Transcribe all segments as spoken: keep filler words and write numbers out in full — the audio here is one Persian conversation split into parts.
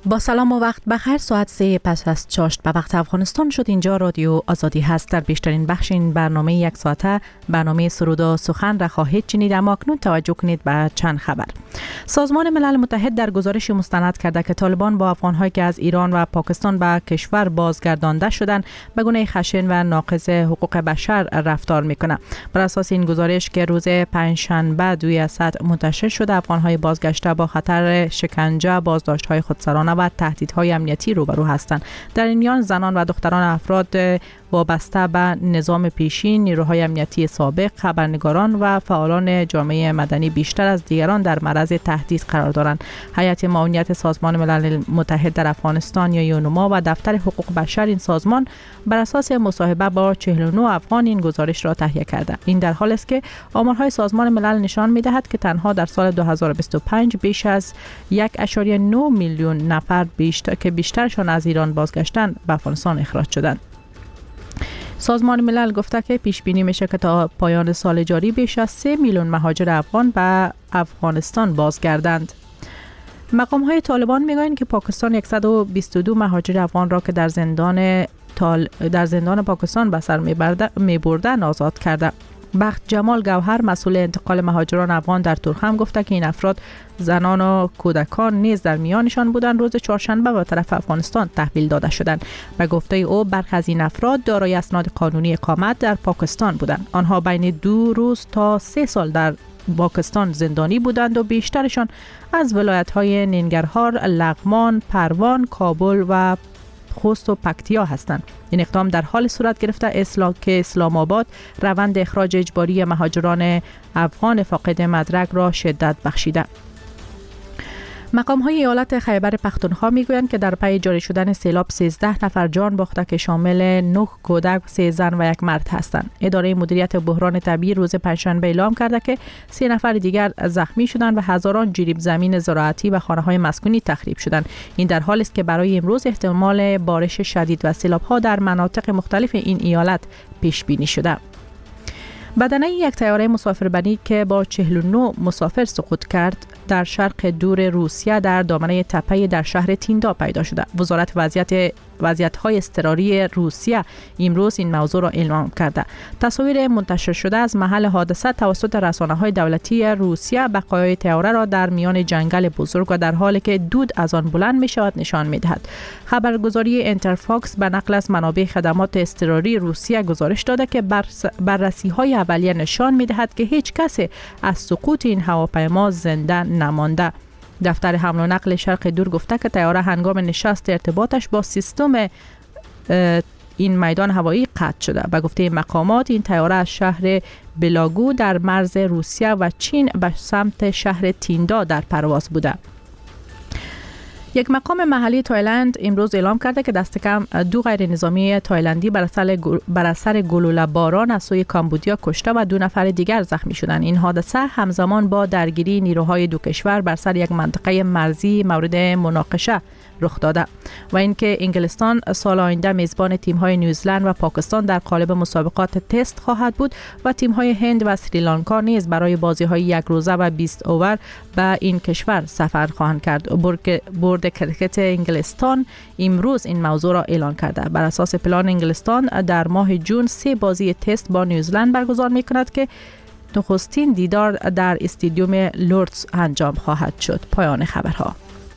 با سلام و وقت بخیر. ساعت سه پس از چاشت به وقت افغانستان شد. اینجا رادیو آزادی هست. در بیشترین بخش این برنامه یک ساعته برنامه سرود و سخن را خواهید شنید، اما اکنون توجه کنید به چند خبر. سازمان ملل متحد در گزارشی مستند کرده که طالبان با افغان‌هایی که از ایران و پاکستان به کشور بازگردانده شدند به گونه خشن و ناقض حقوق بشر رفتار میکنه. بر اساس این گزارش که روز پنجشنبه دوی اسد منتشر شده، افغان‌های بازگشته با خطر شکنجه، بازداشت‌های خودسرانه و تهدیدهای امنیتی روبرو هستند. در این میان زنان و دختران افراد وابسته به نظام پیشین، نیروهای امنیتی سابق، خبرنگاران و فعالان جامعه مدنی بیشتر از دیگران در معرض تهدید قرار دارند. هیئت معاونت سازمان ملل متحد در افغانستان یا یونما و دفتر حقوق بشر این سازمان بر اساس مصاحبه با چهل و نه افغان این گزارش را تهیه کرده. این در حالی است که آمارهای سازمان ملل نشان می‌دهد که تنها در سال دو هزار و بیست و پنج بیش از یک و نه میلیون نفر بیشتر که بیشترشان از ایران بازگشتند به افغانستان اخراج شدند. سازمان ملل گفته که پیش بینی میشه که تا پایان سال جاری بیش از سه میلیون مهاجر افغان به افغانستان بازگردند. مقام های طالبان میگویند که پاکستان صد و بیست و دو مهاجر افغان را که در زندان تال در زندان پاکستان به سر میبردند آزاد کرده. بخت جمال گوهر مسئول انتقال مهاجران افغان در تورخم گفته که این افراد زنان و کودکان نیز در میانشان بودند. روز چهارشنبه به طرف افغانستان تحویل داده شدند. به گفته او برخی از این افراد دارای اسناد قانونی اقامت در پاکستان بودند. آنها بین دو روز تا سه سال در پاکستان زندانی بودند و بیشترشان از ولایت‌های ننگرهار، لغمان، پروان، کابل و خوست و پکتیا هستند. این اقدام در حال صورت گرفته اسلام که اسلام آباد روند اخراج اجباری مهاجران افغان فاقد مدرک را شدت بخشیده. مقام های ایالت خیبر پختونخوا میگویند که در پی جاری شدن سیلاب سیزده نفر جان باخته که شامل نه کودک، سه زن و یک مرد هستند. اداره مدیریت بحران طبیعی روز پنجشنبه اعلام کرده که سه نفر دیگر زخمی شدند و هزاران جریب زمین زراعتی و خانه های مسکونی تخریب شدند. این در حالی است که برای امروز احتمال بارش شدید و سیلاب ها در مناطق مختلف این ایالت پیش بینی شده. بدنه یک طیاره مسافربری که با چهل و نه مسافر سقوط کرد در شرق دور روسیه در دامنه تپه در شهر تیندا پیدا شده. وزارت وضعیت وضعیت‌های اضطراری روسیه امروز این موضوع را اعلام کرده. تصاویر منتشر شده از محل حادثه توسط رسانه‌های دولتی روسیه بقایای طیاره را در میان جنگل بزرگ و در حالی که دود از آن بلند می‌شود نشان می‌دهد. خبرگزاری انترفاکس به نقل از منابع خدمات اضطراری روسیه گزارش داده که بررسی‌های اولیه نشان می‌دهد که هیچ کسی از سقوط این هواپیما زنده نمانده. دفتر حمل و نقل شرق دور گفته که طیاره هنگام نشست ارتباطش با سیستم این میدان هوایی قطع شده. به گفته مقامات این طیاره از شهر بلاگو در مرز روسیه و چین به سمت شهر تیندا در پرواز بوده. یک مقام محلی تایلند امروز اعلام کرده که دست کم دو غیر نظامی تایلندی بر اثر بر اثر گلوله باران از سوی کامبودیا کشته و دو نفر دیگر زخمی شدند. این حادثه همزمان با درگیری نیروهای دو کشور بر سر یک منطقه مرزی مورد مناقشه رخ داده و اینکه انگلستان سال آینده میزبان تیم‌های نیوزلند و پاکستان در قالب مسابقات تست خواهد بود و تیم‌های هند و سریلانکا نیز برای بازی‌های یک روزه و بیست اوور به این کشور سفر خواهند کرد. بورد کرکت انگلستان امروز این موضوع را اعلان کرده. بر اساس پلان انگلستان در ماه جون سه بازی تست با نیوزلند برگزار می‌کند که نخستین دیدار در استادیوم لوردز انجام خواهد شد. پایان خبرها.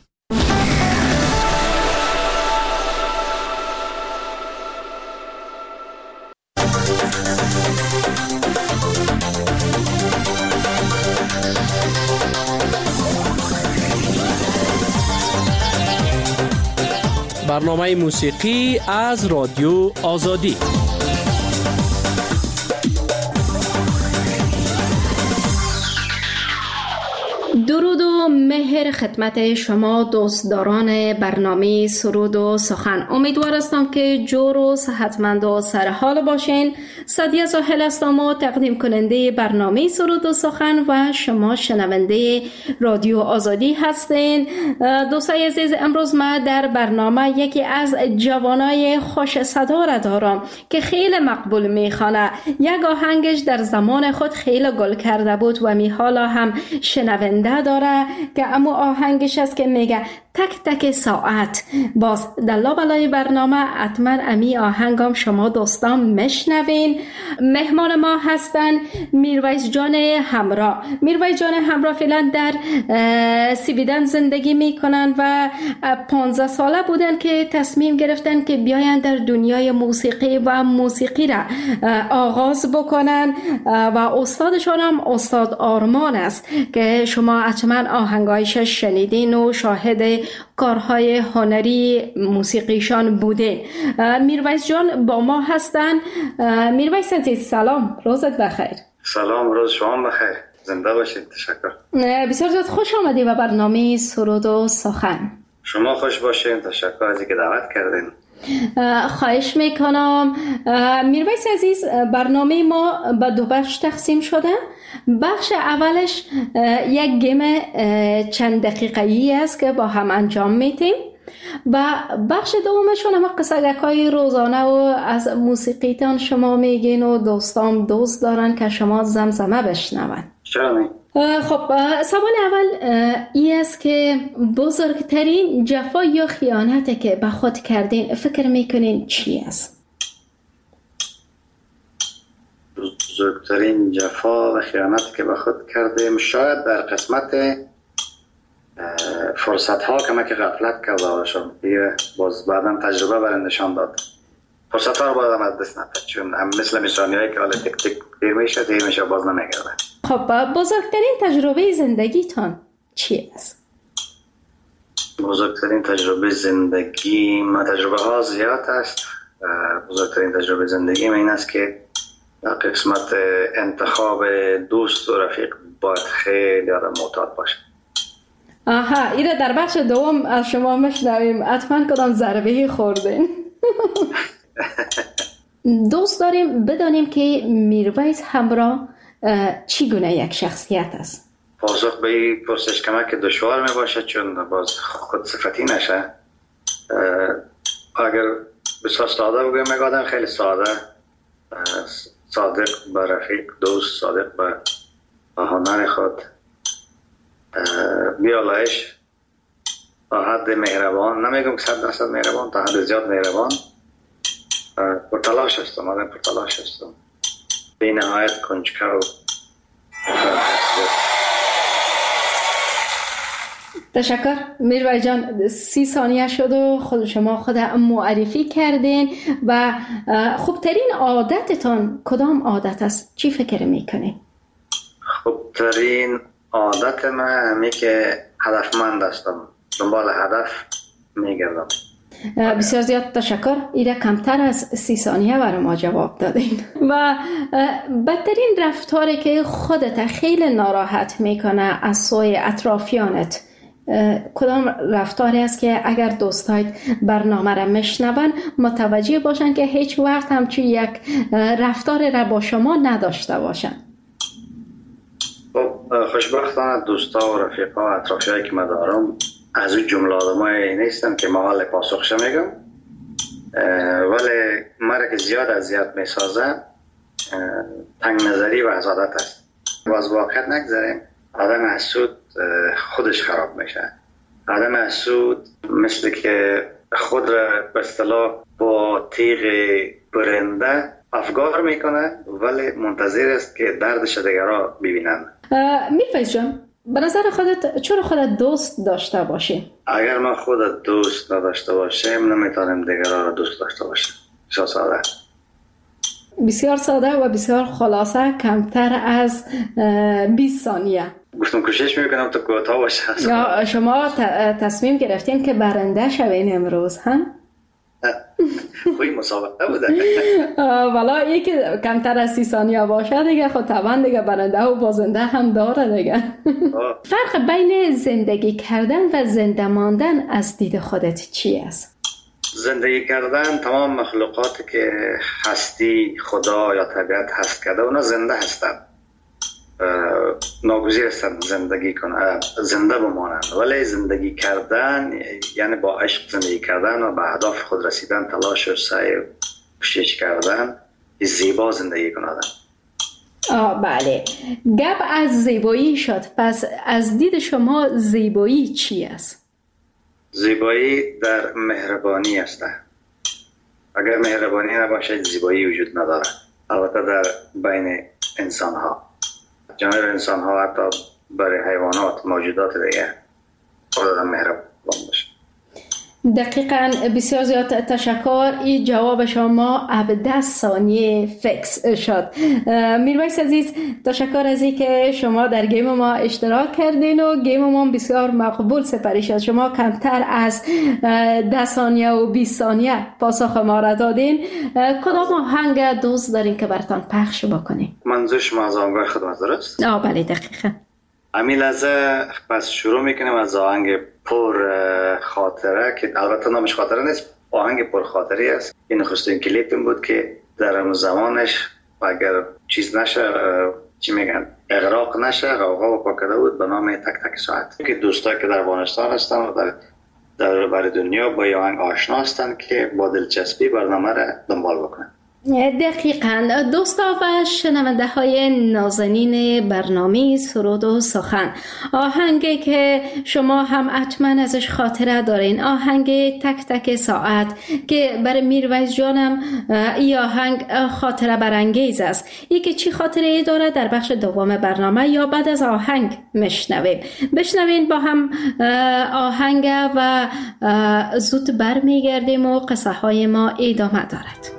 برنامه موسیقی از رادیو آزادی. درود و مهر خدمت شما دوستداران برنامه سرود و سخن. امیدوار هستم که جور و صحتمند و سرحال باشین. سعدیه زاهل هستم و تقدیم کننده برنامه سرود و سخن و شما شنونده رادیو آزادی هستین. دوستای عزیز، امروز ما در برنامه یکی از جوانای خوش صدا را دارم که خیلی مقبول میخوانه. یک آهنگش در زمان خود خیلی گل کرده بود و می حالا هم شنونده داره که امو آهنگش است که میگه تک تک ساعت. باز در لابلای برنامه حتما امی آهنگام شما دوستان مشنوین. مهمان ما هستن میرویس جان همراه. میرویس جان همراه فعلا در سیبیدن زندگی میکنن و پانزده ساله بودن که تصمیم گرفتن که بیاین در دنیای موسیقی و موسیقی را آغاز بکنن و استادشان هم استاد آرمان است که شما حتما آهنگایش شنیدین و شاهد کارهای هنری موسیقیشان بودین. میرویس جان با ما هستن. میرویس عزیز سلام، روزت بخیر. سلام، روز شما بخیر، زنده باشید. تشکر. بسیار زیاد خوش آمدی به برنامه سرود و سخن. شما خوش باشین، تشکر از اینکه دعوت کردین. خواهش میکنم. میرویس عزیز، برنامه ما به دو بخش تقسیم شده. بخش اولش یک گیم چند دقیقه‌ای است که با هم انجام میتیم و بخش دومشون هم قصه‌های روزانه و از موسیقیتان شما میگین و دوستان دوست دارن که شما زمزمه بشنون. چرا نه؟ خب سوال اول این است که بزرگترین جفا یا خیانتی که به خود کردین فکر میکنین چی است؟ بزرگترین جفا و خیانتی که به خود کردیم شاید در قسمت فرصت ها که من که غفلت کرده باشم، دیگه باز بعدم تجربه برندشان داد. فرصت ها رو باید از دست نداد، چون هم مثل میشانی هایی که حالا تک تک دیر میشه دیر میشه باز نمیگرده. خب بزرگترین تجربه زندگیتان چی است؟ بزرگترین تجربه زندگی ما تجربه ها زیاد است. بزرگترین تجربه زندگی من این است که در قسمت انتخاب دوست و رفیق باید خیلی آدم معتاد باشه. آها، ایره در بخش دوم از شما مشنویم. حتما کدام ضربه خوردین؟ دوست داریم بدانیم که میرویس همراه چی گونه یک شخصیت است؟ پاسخ به این پرسش کمک که دشوار می باشه، چون باز خود صفتی نشه. اگر بسیار ساده بگویم یک آدم خیلی ساده، صادق به رفیق، دوست، صادق به هنر خود، بیالایش، تا حد مهربان، نمیگم که صد درصد مهربان، تا حد زیاد مهربان، پرتلاش هستم، آدم پرتلاش هستم، بی نهایت کنجکاو. تشکر میرویس جان. سی ثانیه شد و خود شما خود معرفی کردین و خوبترین عادتتان کدام عادت است؟ چی فکر میکنین؟ خوبترین عادت من همی که هدفمند هستم، دنبال هدف میگردم. بسیار زیاد تشکر. ایره کمتر از سی ثانیه برای ما جواب دادین. و بدترین رفتاری که خودت خیلی ناراحت میکنه از سوی اطرافیانت کدام رفتاری است که اگر دوستایت برنامه را میشنون متوجه باشن که هیچ وقت همچون یک رفتار را با شما نداشته باشن؟ خب خوشبختانه دوستا و رفیقا و اطرافیایی که من دارم از اون جمله آدمایی نیستن که محل پاسخش میگم، ولی مرا که زیاد اذیت میسازه تنگ نظری و حسادت است. و از واقعیت نگذاریم، آدم حسود خودش خراب میشه. آدم حسود مثل که خود را به اصطلاح با تیغ برنده افگار میکنه، ولی منتظر است که دردش دیگرها ببینن. میرویس جان، به نظر خودت چرا خودت دوست داشته باشی؟ اگر ما خودت دوست نداشته باشیم نمیتونیم دیگرها را دوست داشته باشیم. بسیار ساده. بسیار ساده و بسیار خلاصه، کمتر از بیست ثانیه. گفتم کوشش میکنم تا کوتاه باشه. یا شما تصمیم گرفتین که برنده شوین امروز هم؟ خوی مسابقه بوده. والا این که کمتر از سی ثانیه باشه دیگه خود طبعا دیگه برنده و بازنده هم داره دیگه. فرق بین زندگی کردن و زنده ماندن از دید خودت چی است؟ زندگی کردن تمام مخلوقاتی که هستی خدا یا طبیعت هست کرده اونا زنده هستند، ناگزیر هستند زندگی کنند، زنده بمانند. ولی زندگی کردن یعنی با عشق زندگی کردن و به اهداف خود رسیدن، تلاش و سعی و کوشش کردن، زیبا زندگی کنند. آه بله، گپ از زیبایی شد. پس از دید شما زیبایی چی است؟ زیبایی در مهربانی است. اگر مهربانی نباشه زیبایی وجود نداره. البته در بین انسان ها، جانب انسان ها، حتی برای حیوانات، موجودات دیگه خدا مهربان باشه. دقیقاً، بسیار زیاد تشکر. این جواب شما ابده ثانیه فکس شد. میرویس عزیز، تشکر از این که شما در گیم ما اشتراک کردین و گیم ما بسیار مقبول سپری شد. شما کمتر از ده ثانیه و بیست ثانیه پاسخ ما را دادین. کدام آهنگ دوست دارین که براتون پخش بکنیم؟ منظور شما از آهنگ خدمت درست؟ آه بله دقیقاً. همین لحظه پس شروع میکنیم از آهنگ پر خاطره که البته نامش خاطره نیست، آهنگ پر خاطری است. این نخستین کلیپیم بود که در اون زمانش اگر چیز نشه، چی میگن، اغراق نشه، غوغا و پاکده بود به نام تک تک ساعت که دوستایی که در افغانستان هستن و در در بر دنیا با آهنگ آشنا هستن که با دلچسبی برنامه را دنبال بکنن. دقیقاً. دوستا و شنونده های نازنین برنامه سرود و سخن، آهنگی که شما هم حتما ازش خاطره دارین، آهنگ تک تک ساعت که برای میرویس جانم این آهنگ خاطره برانگیز است. این که چی خاطره داره در بخش دوم برنامه یا بعد از آهنگ مشنویم. بشنوین با هم آهنگ و زود برمیگردیم و قصه های ما ادامه دارد.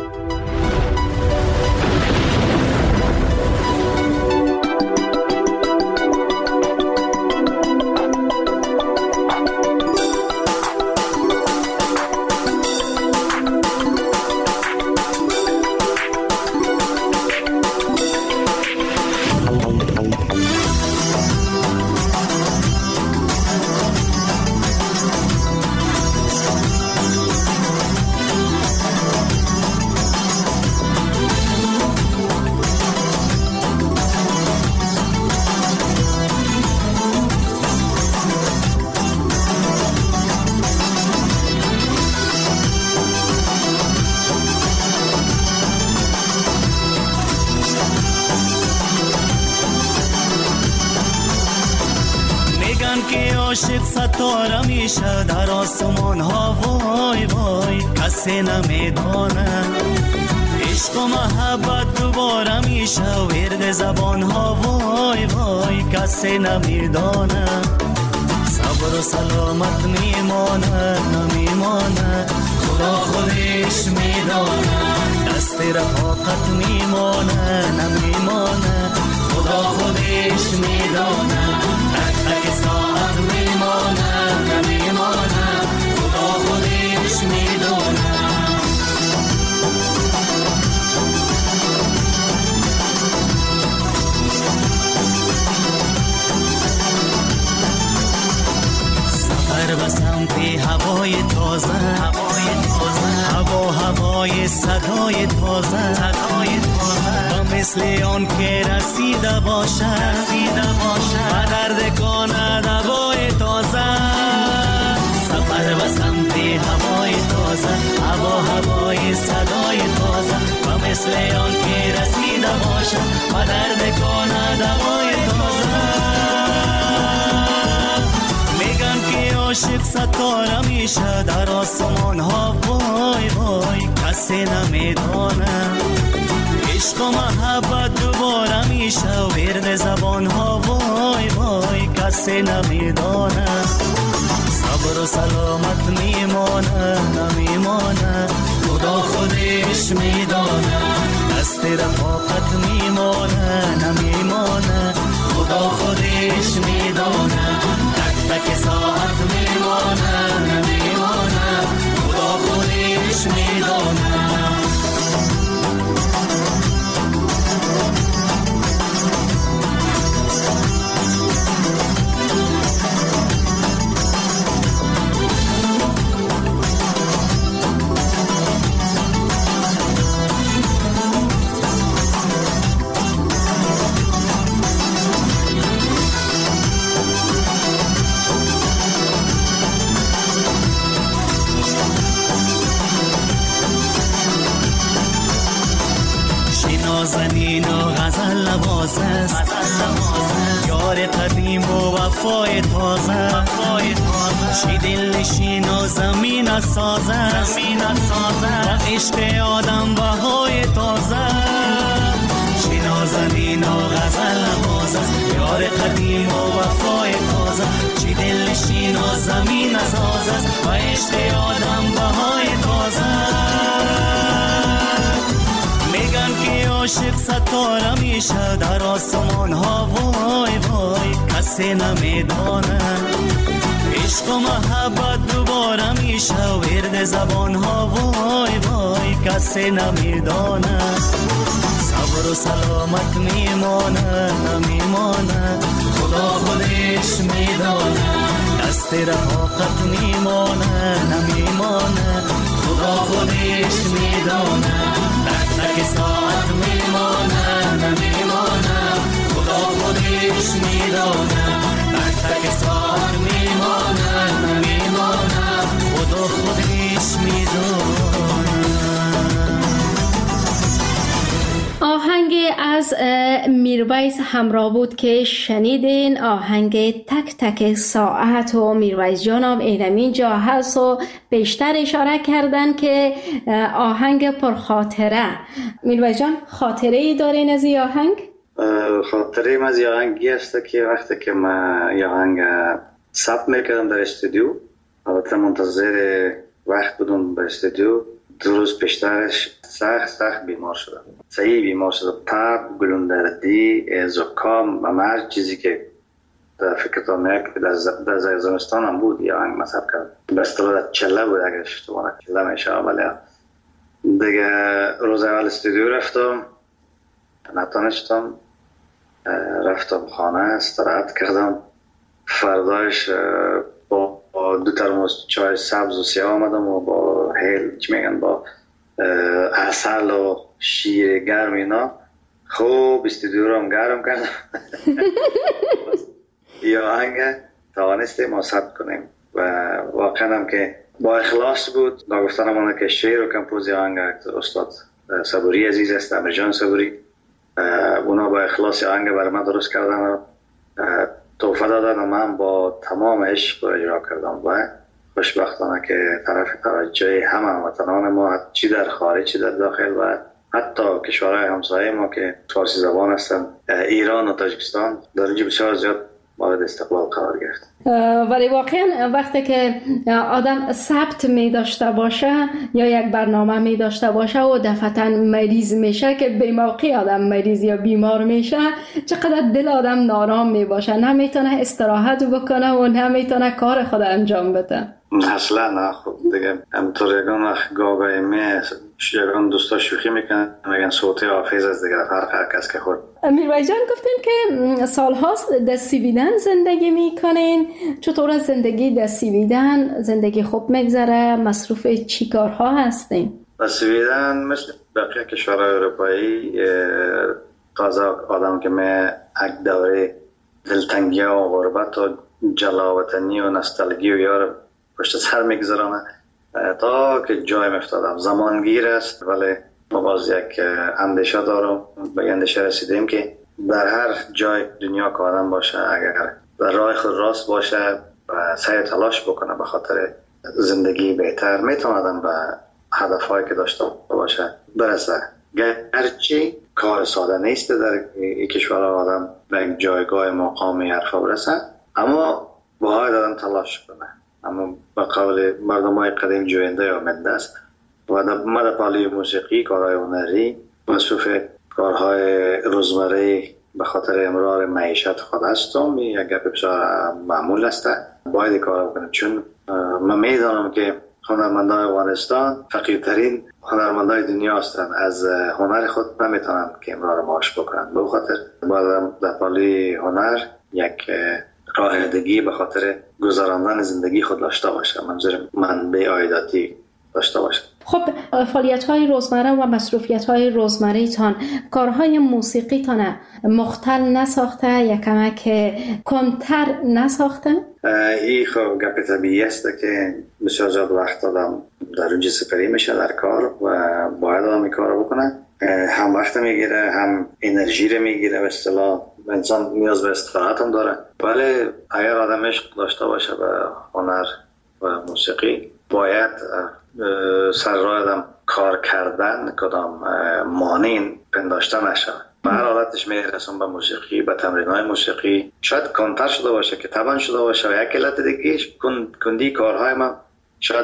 عاشق ستاره میشه در آسمان ها، وای وای کسی نمیدانه. عشق و محبت دوباره میشه ورد زبان ها، وای وای کسی نمیدانه. صبر و سلامت میمانه نمیمانه، خدا خودش میدانه. دست رفاقت میمانه نمیمانه، خدا خودش میدانه. تک تک ساعت میمانه نمیمانه، خدا خودش میدانه. سفر به سمت هوای تازه، هوای تازه، هوا هوای صدای تازه، صدای تازه. و مثل آن که رسیده باشه، رسیده باشه و درد کند هوای تازه. سفر به سمت هوای تازه، هوا هوای صدای تازه. و مثل آن که رسیده باشه و درد کند هوای تازه. عاشق ستاره میشه در آسمان ها، وای وای کسی نمیدانه. عشق و محبت دوباره میشه ورد زبان ها، وای وای کسی نمیدانه. صبر و سلامت میمانه نمیمانه، خدا خودش میدانه. دست رفاقت میمانه نمیمانه، خدا خودش میدانه. تک ساعت میمانه نمیمانه، خدا خودش میدانه. نمازه یار قدیم و وفای تازه چی دل نشین و زمین سازه و عشق آدم بهای تازه چی نازنین و غزل نمازه یار قدیم و وفای تازه چی دل نشین و زمین سازه و عشق آدم بهای تازه میگن که عاشق ستاره میشه در آسمان ها وای وای کسی نمیدانه عشق و محبت دوباره میشه ورد زبان ها وای وای کسی نمیدانه صبر و سلامت میمانه نمیمانه خدا خودش میدانه دست رفاقت میمانه نمیمانه خدا خودش میدانه تک تک ساعت میمانه نمیمانه خدا خودش میدانه تک تک ساعت میمانه نمیمانه خدا خودش میدانه. آهنگ از میرویس همراه بود که شنیدین، آهنگ تک تک ساعت و میرویس جانم اینمی جا هست و بیشتر اشاره کردن که آهنگ پرخاطره. میرویس جان خاطره ای دارین از این آهنگ؟ خاطره ای از این آهنگی است که وقتی که من این آهنگ ثبت میکردم در استودیو، البته منتظر وقت بودم در استودیو، دو روز پیشترش سخت سخت بیمار شدم، صحیح بیمار شدم، تب، گلوندردی، زکام و هر چیزی که در فکرتان میاد که در زمستان هم بود یا آهنگ مصرف کرد. به اصطلاح چله بود اگر اشتباه چله میشه. ولی دیگه روز اول استودیو رفتم، نتونستم، رفتم خانه استراحت کردم. فرداش با دو ترموز چای سبز و سیاه آمدم و با هیل چی میگن با عسل و شیر گرم اینا خوب استودیو رو هم گرم کردم. یا آهنگ توانستیم ما ثبت کنیم و واقعا هم که با اخلاص بود. با گفتنم آنه که شعر و کمپوزی آهنگ استاد صبوری عزیز است، امرجان صبوری، اونا با اخلاص آهنگ برای من درست کردن و توفه دادن و من با تمام عشق رو اجرا کردم و خوشبختانه که طرف توجه همه هموطنان ما چی در خارج چی در داخل و حتی کشورهای همسایه ما که فارسی زبان هستن، ایران و تاجیکستان، در اینجا بسیار زیاد مورد استقبال قرار گرفت. ولی واقعا وقتی که آدم ثبت می داشته باشه یا یک برنامه می داشته باشه و دفعتا مریض میشه که به موقع آدم مریض یا بیمار میشه، چقدر دل آدم نارام می باشه، نمیتونه استراحت بکنه و نمیتونه کار خود انجام بده. اصلا نه. خب دیگه همطور یکان گاگای می یکان دوستا شوخی میکنن میگن صوتی حافظ از دیگه فرق هر کس که خود. میرویس جان گفتین که سال هاست در سویدن زندگی میکنین، چطور از زندگی در سویدن زندگی خوب میگذره؟ مصروف چی کارها هستین؟ در سویدن مثل بقیه کشورهای اروپایی تازه آدم که می یک دوره دلتنگی و غربت و جلاوطنی و نستالژی و یار پشت سر میگذرانه تا که جای مفتادم. زمانگیر است ولی ما باز یک اندیشه دارم، به اندیشه رسیدیم که در هر جای دنیا که آدم باشه اگر در راه خود راست باشه و سعی تلاش بکنه به خاطر زندگی بهتر، میتونه آدم به هدفهایی که داشته باشه برسه. گرچه کار ساده نیست در این کشور آدم به یک جایگاه مقامی حرفا برسه، اما باید آدم تلاش کنه. اما به قول مردم های قدیم جوینده آمده است و ما در پالی موسیقی، کارهای هنری، مصروف کارهای روزمره به خاطر امرار معیشت خود هستم. یک گپ بسیار معمول است، باید کار بکنم چون من میدانم که هنرمندان افغانستان فقیرترین هنرمندان دنیا هستند، از هنر خود نمیتونن که امرار معاش بکنن. به خاطر باید در پالی هنر یک راهدگی به خاطر گذراندن زندگی خود داشته باشه، منظور منبع عایداتی داشته باشه. خب فعالیت‌های روزمره و مصروفیت‌های روزمره‌تان، کارهای موسیقی‌تان مختل نساخته یا کمک کمتر نساخته؟ این خب گپ طبیعی است که بسیار زیاد وقت آدم در اونجا سپری میشه در کار و باید آدم این کار بکنه. هم وقت میگیره، هم انرژی رو میگیره. به اصطلاح انسان نیاز به استراحت هم داره. ولی اگر آدم عشق داشته باشه به هنر و موسیقی، باید سر راه آدم کار کردن کدام مانع پنداشته نشه. به هر حالتش میرسون به موسیقی، به تمرین‌های موسیقی. شاید کنتر شده باشه که تبان شده باشه و یک علت دیگهش کندی کارهای ما شاید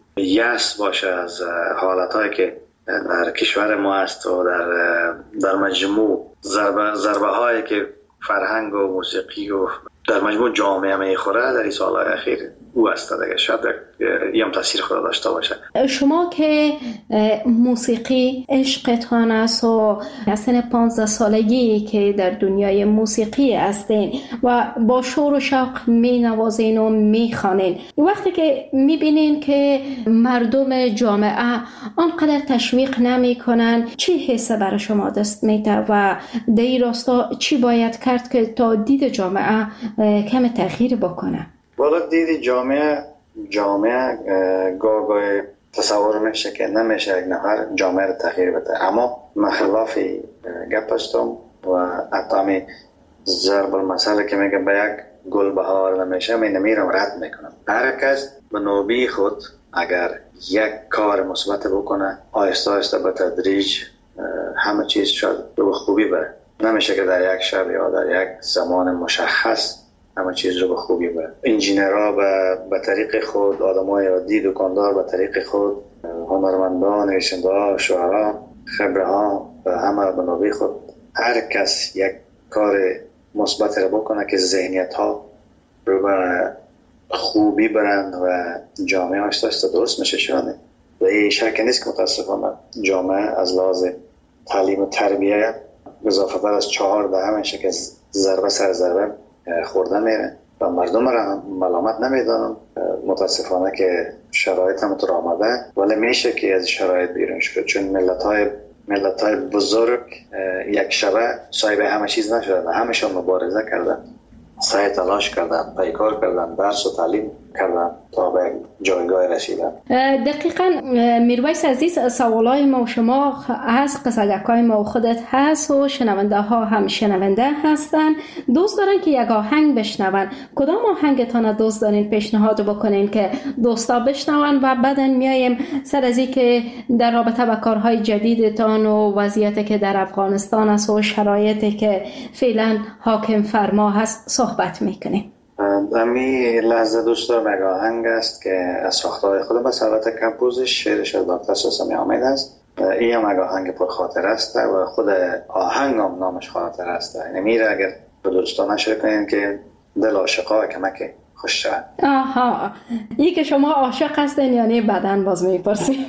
یأس باشه از حالتهایی که در کشور ما است و در در مجموع ضربه ضربه هایی که فرهنگ و موسیقی و در مجموع جامعه میخوره در این سالهای اخیر او است دیگه. شاید یه تاثیر خود داشته باشه. شما که موسیقی عشقتان است و از سن پانزده سالگی که در دنیای موسیقی هستین و با شور و شوق می نوازین و می خوانین، وقتی که می بینین که مردم جامعه آنقدر تشویق نمی کنن، چی حسه برای شما دست میده و در این راستا چی باید کرد که تا دید جامعه کم تغییر بکنه؟ والا دید جامعه جامعه گاه گاه تصور میشه که نمیشه یک نفر جامعه رو تغییر بده، اما من خلاف گپ هستم و حتی ضرب المثل که میگه به یک گل بهار نمیشه، من نمیرم رد میکنم. هر کس به نوبی خود اگر یک کار مثبت بکنه، آهسته آهسته به تدریج همه چیز شاید به خوبی بره. نمیشه که در یک شب یا در یک زمان مشخص همه چیز رو به خوبی بره. انجینرها به به طریق خود، آدمای عادی دکاندار به طریق خود، هنرمندان، نویسنده‌ها، شاعرها، خبره‌ها و همه به نوبه خود هر کس یک کار مثبت رو بکنه که ذهنیت‌ها رو به خوبی برند و جامعه آهسته آهسته درست میشه شونه. و این شک نیست که متاسفانه جامعه از لحاظ تعلیم و تربیت اضافه تر از چهار ده همیشه که ضربه سر ضربه خورده میره و مردم را ملامت نمیدانم. متاسفانه که شرایط هم تو آمده، ولی میشه که از شرایط بیرون شد، چون ملت های ملت های بزرگ یک شبه صاحب همه چیز نشدن، همشون مبارزه کردن، سعی تلاش کردن، پیکار کردن، درس و تعلیم کردن تا به جایگاه رسیدن. دقیقاً میرویس عزیز، سوالای ما و شما از قصدکای ما و خودت هست و شنونده ها هم شنونده هستن، دوست دارن که یک آهنگ بشنون. کدام آهنگتان دوست دارین پیشنهاد بکنین که دوستا بشنون و بعدن میایم سر از این که در رابطه با کارهای جدیدتان و وضعیتی که در افغانستان است و شرایطی که فعلا حاکم فرما هست صحبت میکنیم. امی لحظه دوست دارم یک آهنگ است که از ساخته‌های خود به صورت کمپوزش، شعرش از دکتر ساسمی حامد است. این هم یک آهنگ پر خاطر است و خود آهنگ هم نامش خاطر است. یعنی میره اگر به دوستان نشر کنین که دل عاشقا کمک خوش شد. آها، این که شما عاشق هستین یعنی بعداً باز میپرسیم.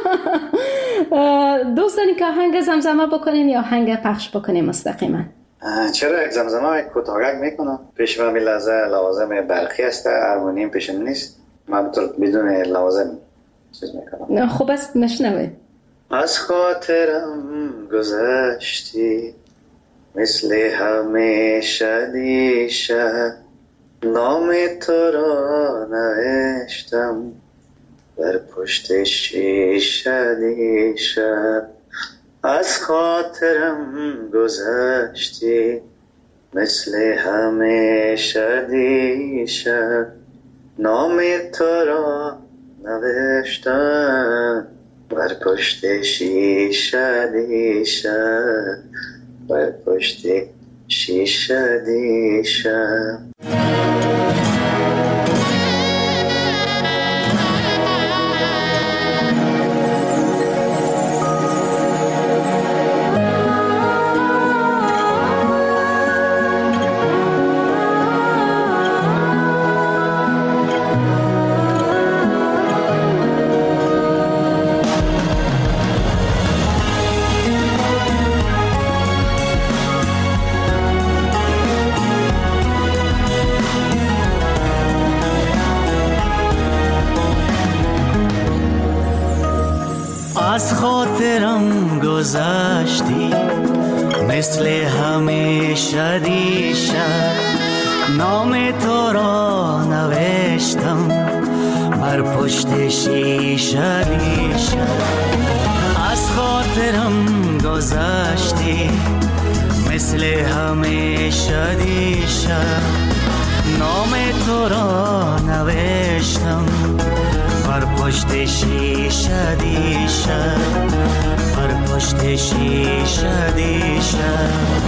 دوست دارین که آهنگ زمزمه بکنین یا آهنگ پخش بکنین مستقیما؟ چرا یک زمزمه یک کوتاهک میکنم. پیش من این لحظه لوازم برقی است، هارمونیم پیشم نیست، من بدون لوازم چیز میکنم. خب بس نشنوید. از خاطرم گذشتی مثل همیشه دیشب، نام تو را نوشتم بر پشت شیشه دیشب. از خاطرم گذشتی مثل همیشه دیشب، نام تو را نوشتم بر پشت شیشه دیشب، بر پشت شیشه دیشب. از خاطرم گذشتی مثل همیشه دیشب، نام تو را نوشتم بر پشت شیشه دیشب. از خاطرم گذشتی مثل همیشه دیشب نام تو را نوشتم بر پشت شیشه دیشب بر پشت شیشه دیشب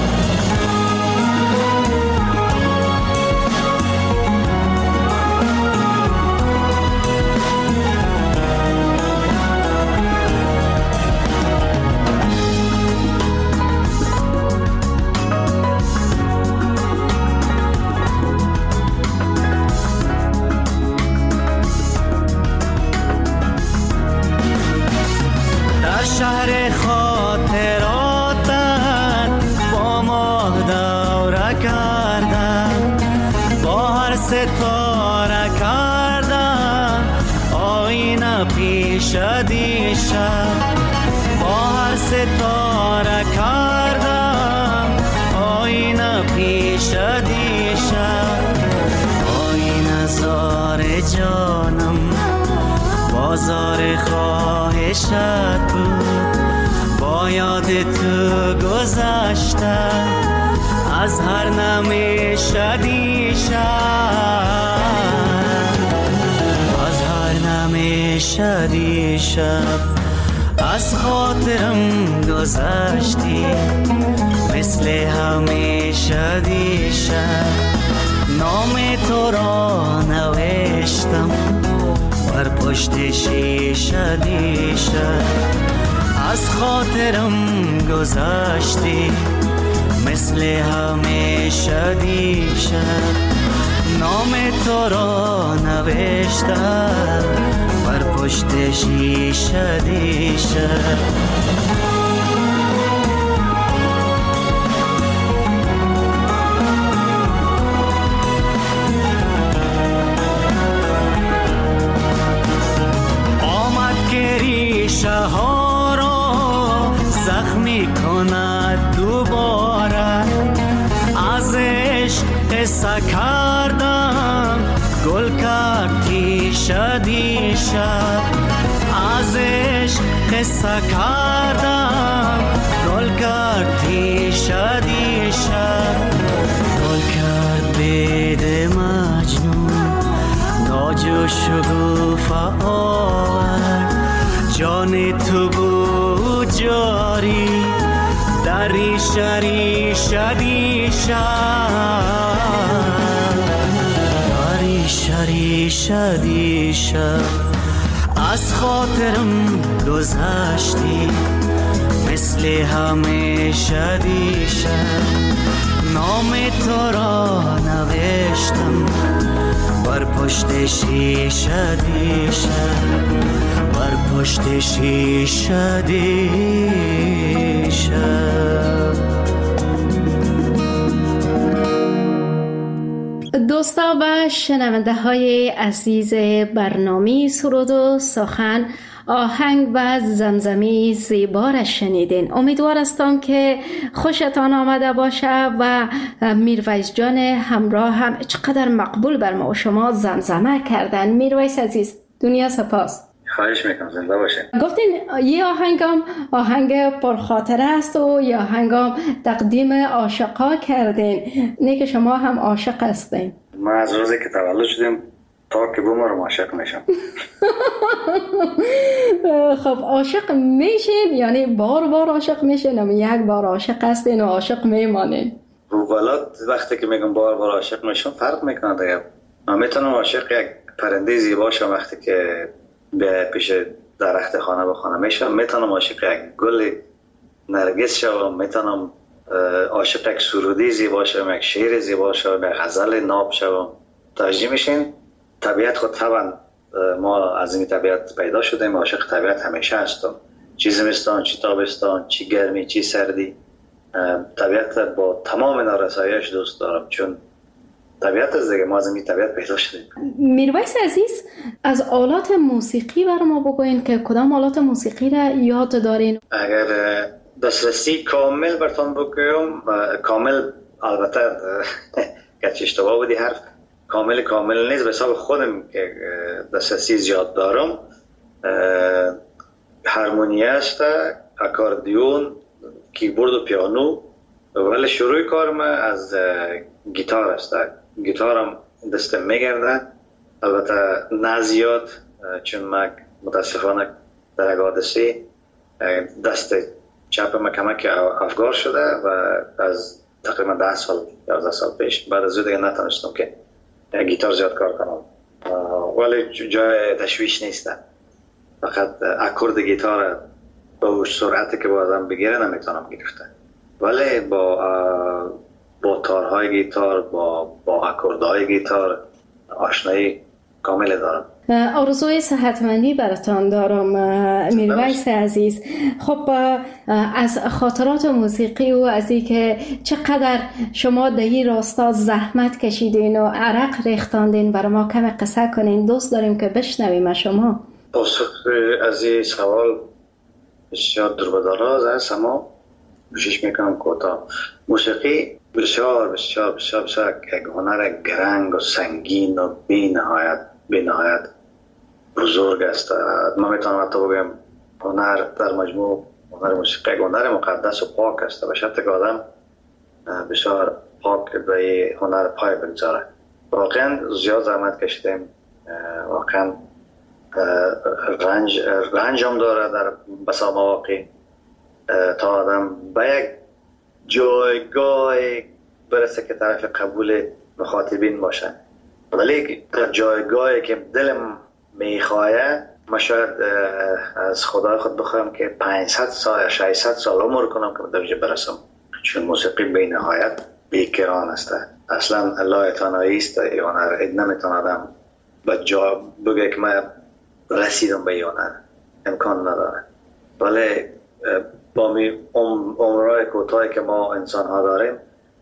شهر خاطراتت با ما دوره کردم با هر ستاره کردم آینه پیش دیشب با هر ستاره کردم آینه پیش دیشب آینه زار جانم بازار خواهشت بود با یاد تو گذشته از هر نمیشه دیشب از هر نمیشه دیشب از خاطرم گذشتی مثل همیشه دیشب نام تو را نوشتم بر پشت شیشه دیشب از خاطرم گذشتی مثل همیشه دیشب نام تو را نوشتم بر پشت شیشه دیشب ریشه ها را زخمی کند دوباره از عشق قصه کردم گل کرد تیشه دیشب از عشق قصه کردم گل کرد تیشه دیشب گل کرد بید مجنون تاج و شگوفه آورد جان تو بود جاری در ریشه ریشه دیشب در ریشه ریشه دیشب از خاطرم گذشتی مثل همیشه دیشب نام تو را نوشتم بر پشت شیشه دیشب بر پشت شیشه دیشب. دوستا و شنونده های عزیز برنامه سرود و سخن آهنگ و زمزمه زیبا را شنیدین. امیدوار هستم که خوشتان آمده باشه و میرویس جان همراه هم چقدر مقبول بر ما و شما زمزمه کردن. میرویس عزیز دنیا سپاس. خواهش میکنم، زنده باشه. گفتین یه آهنگم آهنگ پرخاطره است و یه آهنگم تقدیم عاشقا کردین. نه که شما هم عاشق هستین؟ ما از روزی که تولد شدیم تا که بمارم عاشق میشم. خب عاشق میشین یعنی بار بار عاشق میشین یا یک بار عاشق هستین و عاشق میمانین؟ ولات وقتی که میگم بار بار عاشق میشم فرق میکنه دیگه. من میتونم عاشق یک پرنده زیبا شم وقتی که به پیش درخت خانه به خانه میشم، میتونم عاشق یک گل نرگس شم، میتونم عاشق یک سرودی زیبا شم، یک شعر زیبا شم، یک غزل ناب شم. ترجیح میشین طبیعت خود طبعا ما از این طبیعت پیدا شدیم، عاشق طبیعت همیشه هستم، چی زمستان چی تابستان چی گرمی چی سردی. طبیعت با تمام نارساییش دوست دارم چون طبیعت از دیگه ما از این طبیعت پیدا شدیم. میرویس عزیز از آلات موسیقی بر ما بگوین که کدام آلات موسیقی را یاد دارین؟ اگر دسترسی کامل براتون بگویم، کامل البته گرچه اشتباه بودی حرف کامل کامل نیست، به حساب خودم که دسترسی زیاد دارم، هارمونی است، اکاردیون کیبورد و پیانو، ولی شروع کار ما از گیتار است. گیتارم دستم میگرده، البته نه زیاد، چون من متاسفانه در اگادسی دست چپ ما کمک افگار شده و از تقریبا ده سال یازده سال پیش بعد از او دیگه نتونستم که گیتار زیاد کار کنم، ولی جای تشویش نیست. فقط اکورد گیتار با سرعتی که بازم بگیره نمیتونم گرفته، ولی با با تارهای گیتار با با اکوردهای گیتار آشنایی کامل دارم. آرزوی صحتمندی براتان دارم میرویس عزیز. خب از خاطرات موسیقی و از اینکه چقدر شما در این راستا زحمت کشیدین و عرق ریختاندین برای ما کم قصه کنین، دوست داریم که بشنویم از شما. پاسخ از این سوال بسیار دربدراز است، اما کوشش میکنم کوتاه. موسیقی بسیار بسیار بسیار بسیار یک هنر گرنگ و سنگین و بی نهایت بی نهایت بزرگ است. ما میتونم حتی بگم هنر در مجموع هنر موسیقی یک هنر مقدس و پاک است، به شرطی که آدم بسیار پاک به هنر پای بگذاره. واقعا زیاد زحمت کشیدیم، واقعا رنج رنج هم داره در بسا مواقع تا آدم به یک جایگاه برسه که طرف قبول مخاطبین باشه. ولی در جایگاهی که دلم میخواه، ما شاید از خدای خود بخواهم که پانصد سال یا ششصد سال عمر کنم که به درجه برسم، چون موسیقی بی نهایت بیکران است. اصلا لایتانایی است، هنر نمیتونه آدم به جا بگه که من رسیدم به هنر، امکان نداره. ولی با عمرهای کوتاهی که ما انسان ها داریم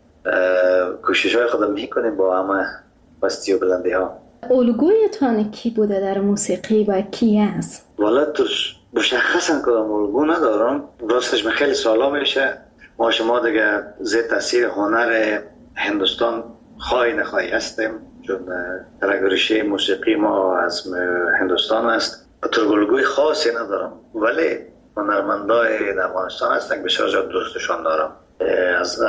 کوشش های خودم میکنیم با همه پستی و بلندی ها. الگویتان کی بوده در موسیقی و کی است؟ والا تو مشخصا کدام الگو ندارم، راستش من خیلی سالا میشه ما شما دیگه زیر تاثیر هنر هندوستان خواهی نخواهی هستیم، چون ترگرشی موسیقی ما از هندوستان است. تو الگوی خاصی ندارم، ولی هنرمندای در افغانستان هستن بسیار زیاد دوستشان دارم. از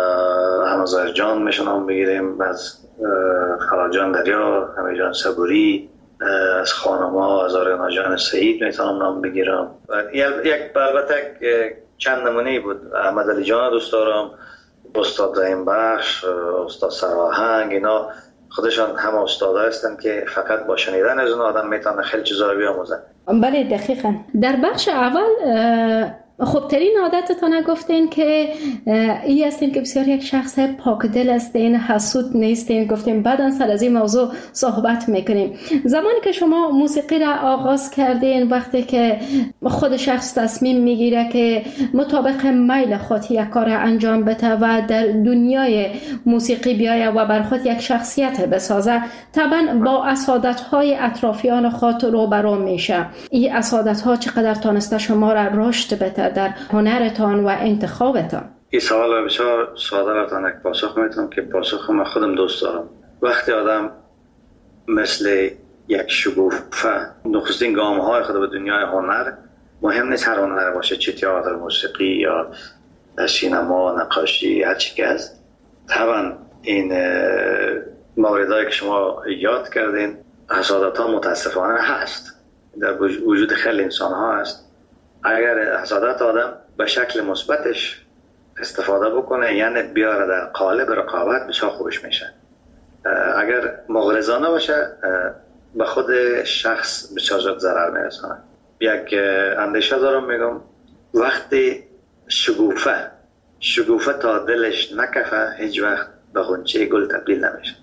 احمد جان میشنم بگیریم، از خلاجان دریا، حمید جان صبوری، از خانما از آریانا جان سعید میتونم نام بگیرم. یک البته چند نمونه بود. احمد علی جان دوست دارم، استاد رحیم بخش، استاد سراهنگ، اینا خودشان هم استادا هستن که فقط با شنیدن از اون آدم میتونه خیلی چیزا رو بیاموزه. بله دقیقاً. در بخش اول خب ترین عادتتان گفتین که ای هستین که بسیار یک شخص پاک دل هستین، حسود نیستین. گفتین بعداً سر از این موضوع صحبت میکنیم. زمانی که شما موسیقی را آغاز کردین، وقتی که خود شخص تصمیم میگیره که مطابق میل خود یک کار انجام بده و در دنیای موسیقی بیایه و بر خود یک شخصیت بسازه، طبعا با اسادت‌های اطرافیان خود روبرو میشه. این اسادت‌ها چقدر تانسته شما را رشد بده در هنرتان و انتخابتان؟ این سوال بسیار ساده براتون یک پاسخ میتونم که پاسخ من خودم دوست دارم. وقتی آدم مثل یک شگوفه نخستین گام های خود به دنیای هنر، مهم نیست هر هنر باشه، چه تئاتر، موسیقی یا سینما، نقاشی، هر چی که هست. طبعا این موردهایی که شما یاد کردین حسادت ها متاسفانه هست، در وجود خیلی انسان ها هست. اگر حسادت آدم به شکل مثبتش استفاده بکنه، یعنی بیاره در قالب رقابت، بسیار خوبش میشه. اگر مغرضانه باشه به خود شخص بسیار زیاد ضرر میرسونه. یک اندیشه دارم میگم، وقتی شگوفه شگوفه تا دلش نکفه هیچ وقت به غنچه گل تبدیل نمیشه.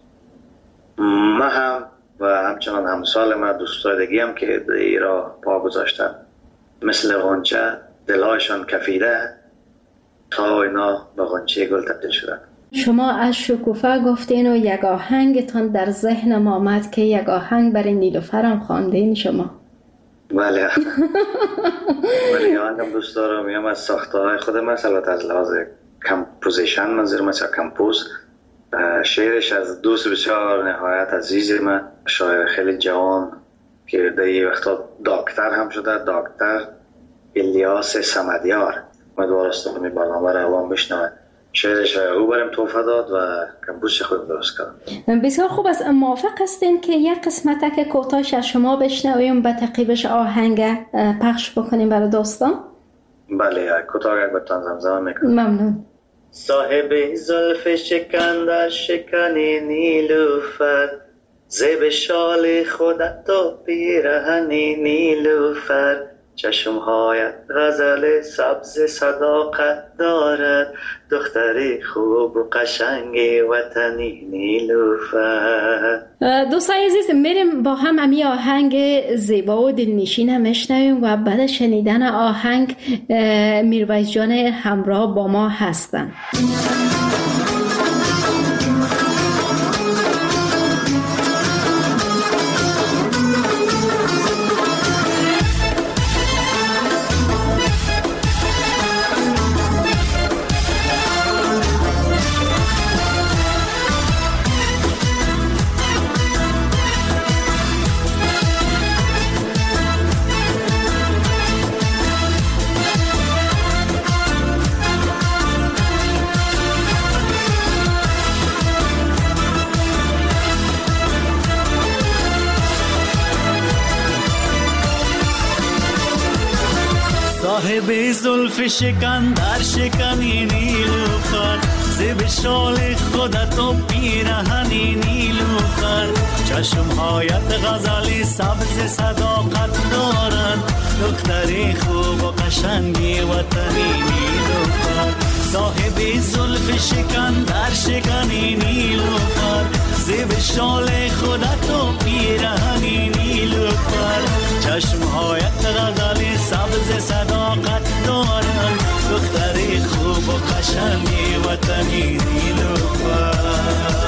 من هم و همچنان همسال من دوستای دیگه هم که در راه پا گذاشتن مثل غنچه دلهایشان کفیده تا اینا به غنچه گل تبدیل شدن. شما از شکوفه گفتین و یک آهنگتان در ذهنم آمد که یک آهنگ برای نیلوفرم خواندین شما. بله ولی آهنگم دوست دارم، هم از ساخته های خودم است، البته از لحاظ کمپوزیشن منظور مثلا کمپوز. شعرش از دوست بسیار نهایت عزیز من، شاعر خیلی جوان که در این وقتا دکتر هم شده، دکتر الیاس صمدیار. امیدوارستم این برنامه را عوام بشنوند. شعرش او برام توفه داد و کمپوزش خود درست کردم. بسیار خوب است. موافق هستین که یک قسمت که کوتاهش از شما بشنویم به تعقیبش آهنگ پخش بکنیم برای دوستان؟ بله، کوتاه یک بتان زمزمه میکنم. ممنون. صاحب زلف شکن در شکن نیلوفر، زیب شال خودت و پیرهن نیلوفر، چشمهایت غزل سبز صداقت دارد، دختری خوب و قشنگ وطنی نیلوفر. دوستای عزیز، میریم با هم امی آهنگ زیبا و دلنشین میشنویم و بعد شنیدن آهنگ میرویس جان همراه با ما هستن. صاحب زلف شکن در شکنی نیلوفر، زیب شال خودت و پیرهنی نیلوفر، چشمهایت غزالی سبز صداقت دارند، دختری خوب و قشنگی وطنی نیلوفر. صاحب زلف شکن در شکنی نیلوفر، زیب شال خودت و پیرهنی نیلوفر، چشمهایت غزالی سبز صداقت دارند، دختری خوب و قشنگی وطنی نیلوفر.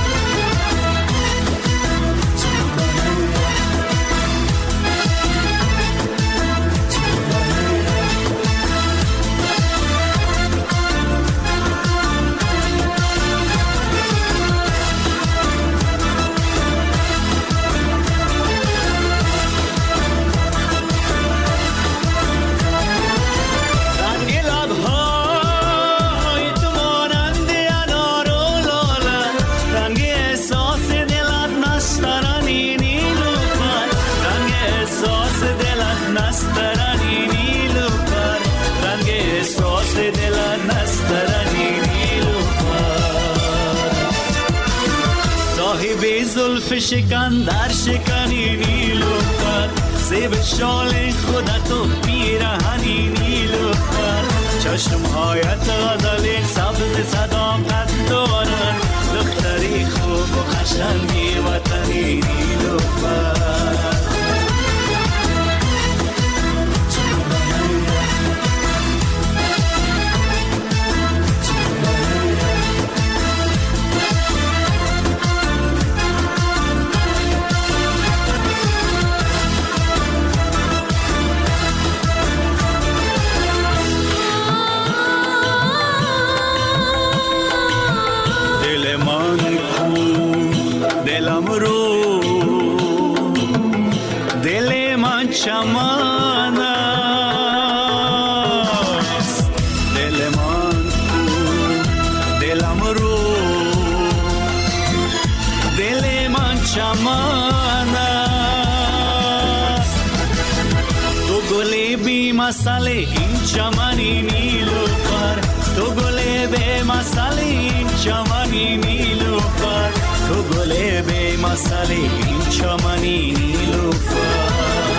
زلف شکن در شکنی نیلوفر، زیب شال خودت و پیرهنی نیلوفر، چشمهایت غزالی سبز صداقت دارند، دختری خوب و قشنگی وطنی نیلوفر. چمان است دل من کو دلم رو، دل من چمان است، تو گلی بی مسئله این چمنی نیلوفر، تو گلی بی مسئله این چمنی نیلوفر، تو گلی بی مسئله این چمنی نیلوفر.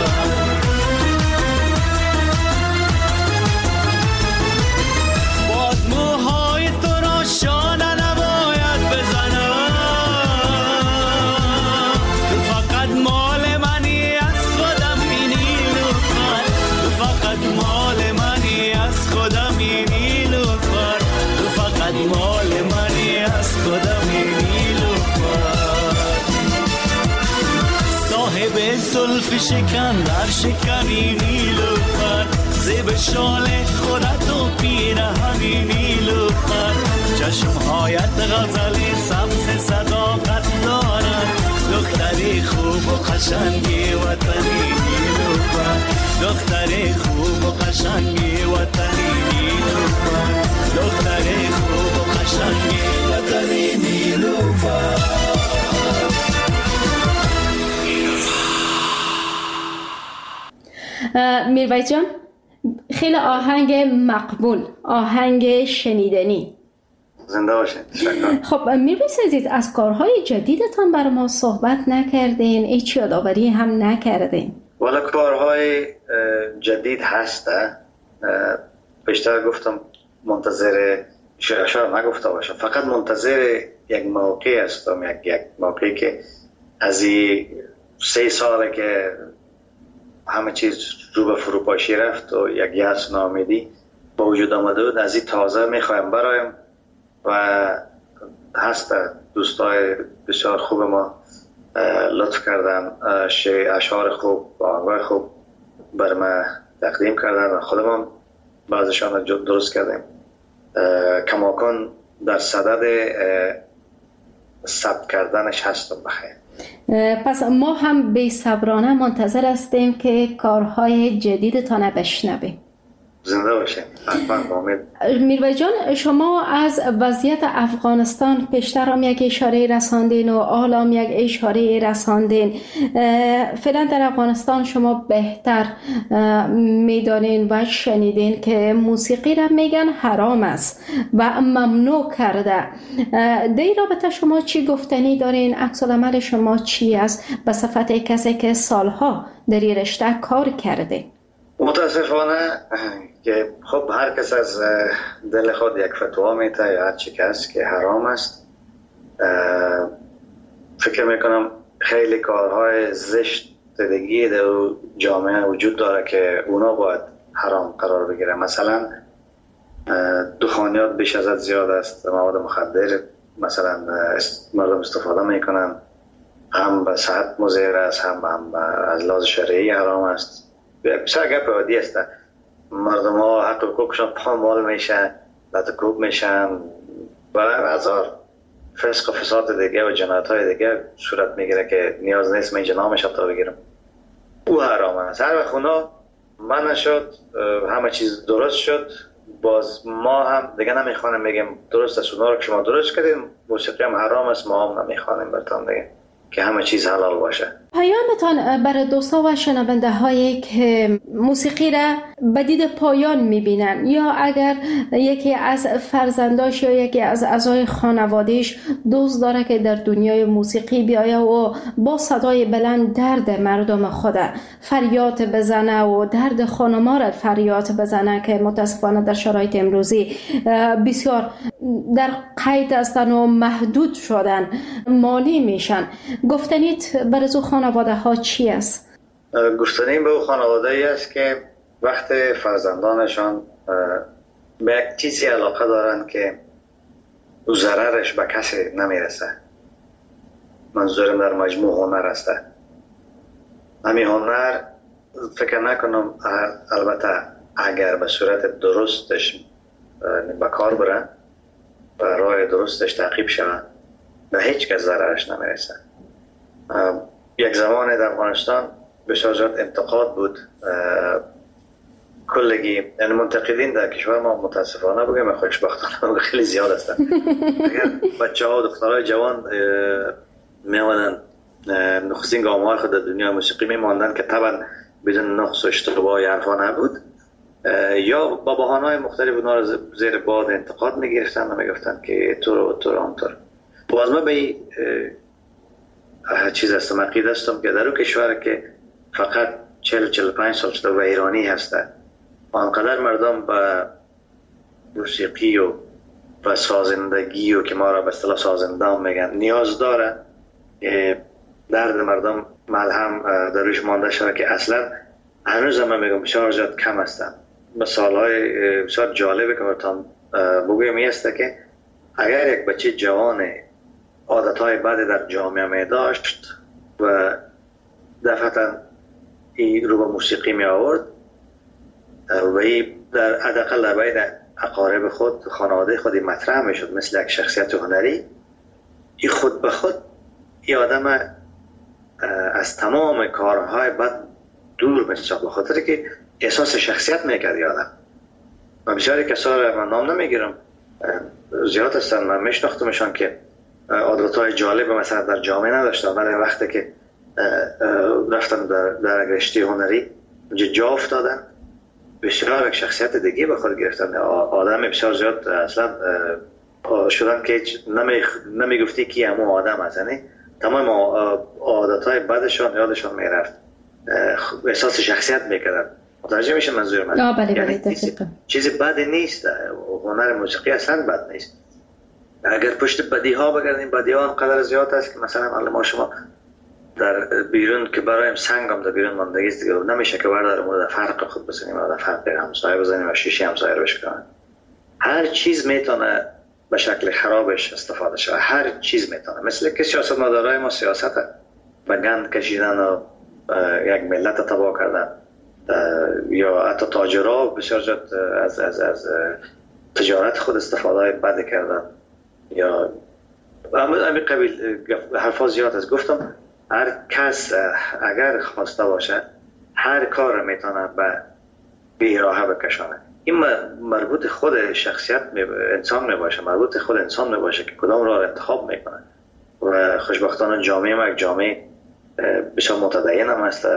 زلف شکن در شکنی نیلوفر، زیب شال خودت و پیرهنی نیلوفر، چشمهایت غزالی سبز صداقت دارند، دختری خوب و قشنگی وطنی نیلوفر دختری خوب و قشنگی وطنی نیلوفر دختری خوب و قشنگی وطنی نیلوفر. میرویس جان، خیلی آهنگ مقبول، آهنگ شنیدنی. زنده باشین. تشکر. خب میرویس عزیز، از کارهای جدیدتان برای ما صحبت نکردین، هیچ یادآوری هم نکردین. والا کارهای جدید هسته، بیشتر گفتم منتظر شاید نگفته باشم، فقط منتظر یک موقع هستم، یک یک موقعی که از این سه ساله که همه چیز رو به فروپاشی رفت و یک یأس ناامیدی با وجود آمده بود، از این تازه میخوایم برایم و هست دوستای بسیار خوب ما لطف کردن، اشعار خوب و آهنگای خوب بر ما تقدیم کردن و خودمان بعضشان رو درست کردیم. کماکان در صدد ثبت کردنش هستم. بخیر. پس ما هم بی صبرانه منتظر هستیم که کارهای جدیدتان بشنویم. زنده باشیم. میرویس جان، شما از وضعیت افغانستان پیشتر هم یک اشاره رساندین و حالا هم یک اشاره رساندین. فعلا در افغانستان شما بهتر میدانین و شنیدین که موسیقی را میگن حرام است و ممنوع کرده. در این رابطه شما چی گفتنی دارین؟ عکس العمل شما چی است به صفت کسی که سالها در این رشته کار کرده؟ متاسفانه که خب هر کس از دل خود یک فتوا میته یا هر چی کس که حرام است. فکر میکنم خیلی کارهای زشت دیگه در جامعه وجود داره که اونا باید حرام قرار بگیره. مثلا دخانیات بیش از حد زیاد است، مواد مخدر مثلا مردم استفاده میکنن، هم به صحت مضر است، هم هم از لحاظ شرعی حرام است. بسیار گپ عادی است. مردم ها حق حقوقشان پامال میشن، لطکوب میشن و هزار فسق و فساد دیگه و جنایت های دیگه صورت میگیره که نیاز نیست من اینجا نامش تا بگیرم. او حرام است. هر وقت اونا من شد همه چیز درست شد، باز ما هم دیگه نمیخوانیم بگیم درست است اونا رو که شما درست کردیم، موسیقی هم حرام است، ما هم نمیخوانیم برتان دیگه که همه چیز حلال باشه. پیامتان برای دوستا و شنونده هایی که موسیقی را به دید پایان میبینن یا اگر یکی از فرزنداش یا یکی از اعضای خانوادهش دوست داره که در دنیای موسیقی بیایه و با صدای بلند درد مردم خود فریاد بزنه و درد خانما را فریاد بزنه که متاسفانه در شرایط امروزی بسیار در قید هستن و محدود شدن، مالی میشن، گفتنیت برای او خانواده ها چی است؟ گفتنیم به او خانواده ای است که وقت فرزندانشان به یک چیزی علاقه دارن که او ضررش به کسی نمیرسه. منظورم در مجموع هنر است. همین هنر فکر نکنم، البته اگر به صورت درستش به کار برن و راه درستش تعقیب شون به هیچ کس ضررش نمیرسه. یک زمان در افغانستان بسیار زیاد انتقاد بود، کلگی یعنی منتقدین در کشور ما متاسفانه بگم خوشبختانه خیلی زیاد هستن. اگر بچه ها و دخترهای جوان میوانن نخستین گام های خود در دنیا موسیقی میماندن که طبعا بدون نقص و اشتباه حرفا نبود، یا با بهانه‌های مختلف اونا رو زیر باد انتقاد میگرفتن و میگفتن که تو رو تو رو آنطور. باز ما به چیز هستم، عقیده هستم که در اون کشور که فقط چهل چهل و پنج سال شده و ایرانی هسته، آنقدر مردم به موسیقی و و سازندگی و که ما را به اصطلاح سازندان میگن نیاز داره که درد مردم ملهم در روش مانده شده که اصلا هنوز هم میگم بسیار زیاد کم هستن. مثالهای بسیار جالبه که براتون بگویم این است که اگر یک بچه جوان عادتهای بد در جامعه می داشت و دفعتا ای رو به موسیقی می آورد و ای در حداقل در بین اقارب خود خانواده خودی مطرح می شد مثل یک شخصیت هنری، ای خود به خود ای آدم از تمام کارهای بد دور میشد، به خاطر که احساس شخصیت میکرد آدم. و بسیاری کسا را من نام نمیگیرم، زیاد هستن، من میشناختمشان که عادتهای جالب مثلا در جامعه نداشتن، ولی وقتی که رفتن در, در رشته هنری جا افتادن، بسیار شخصیت دیگه به خود گرفتن. آدم بسیار زیاد اصلا شدن که نمی نمی گفتی که همون آدم هست، یعنی تمام عادتهای بدشان یادشان میرفت، احساس شخصیت میکردن. متوجه میشه منظور من؟ آه بله یعنی بله چیز, چیز بدی نیست، هنر موسیقی اصلا بد نیست. اگر پشت بدی ها بگردیم، بدی ها انقدر زیاد است که مثلا ما شما در بیرون که برایم سنگ هم در بیرون ماندگی است دیگه، نمیشه که برداریم و در فرق خود بزنیم و در فرق همسایه بزنیم و شیشه همسایه رو بشکنیم. هر چیز میتونه به شکل خرابش استفاده شد، هر چیز میتونه، مثل که سیاست مدارای ما سیاست به گند کشیدن و یک ملت تباه کردن، یا حتی تاجرها بسیار جد از, از, از تجارت خود استفاده بد کردن، یا همین قبیل حرفا زیاد است. گفتم هر کس اگر خواسته باشه هر کار میتونه به بیراهه بکشانه. این مربوط خود شخصیت انسان میباشه، مربوط خود انسان میباشه که کدام راه انتخاب میکنه. و خوشبختانه جامعه ما یک جامعه بسیار متدین هم هست،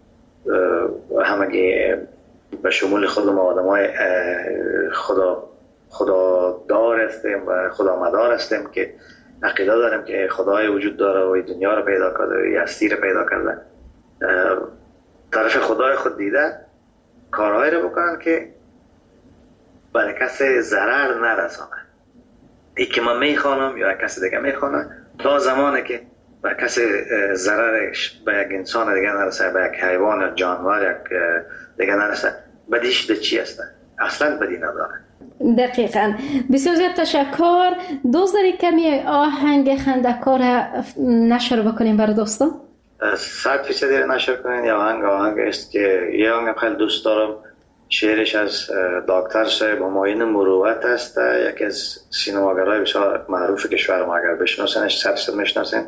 همگی به شمول خود ما آدم های خدا خدا دار هستیم و خدا مدار هستیم که عقیده داریم که خدای وجود داره و دنیا رو پیدا کرده و هستی رو پیدا کرده. طرف خدای خود دیده کارهایی رو بکنن که برای کسی ضرر نرسانه. ای که من میخوانم یا کسی دیگه میخوانه، تا زمانی که به کسی ضررش به یک انسان دیگه نرسه، به یک حیوان یا جانور یک دیگه نرسه، بدیش ده چی هسته؟ اصلا بدی نداره. دقیقاً. بسیار زیاد تشکر. دوست داری کمی آهنگ خنده‌کار نشر بکنیم برای دوستان؟ صد فیصدی نشر کنین. یا آهنگ آهنگ است که یه آهنگ خیلی دوست دارم، شعرش از دکتر صاحب همایون مروت است، یکی از سینماگرای بسیار معروف کشور ما، اگر بشناسنش صد صد میشناسین.